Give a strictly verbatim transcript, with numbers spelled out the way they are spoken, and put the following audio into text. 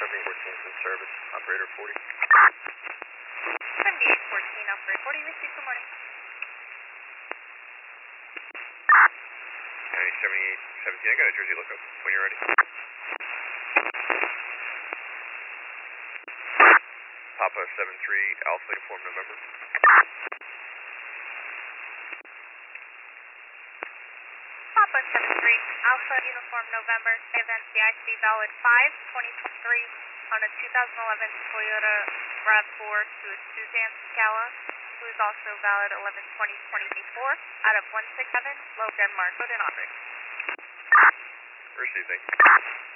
seventy-eight fourteen in service, operator forty. seventy-eight fourteen, operator forty, receive, good morning. County seventy-eight seventeen, I got a Jersey lookup when you're ready. Papa seven three, Alpha Uniform November. Papa seven three, Alpha Uniform November, event C I C valid five twenty twenty-three on a two thousand eleven Toyota RAV four to a Suzanne Scala, who is also valid eleven twenty twenty-four out of one six seven, Low Denmark, code and operator. Received, thank you.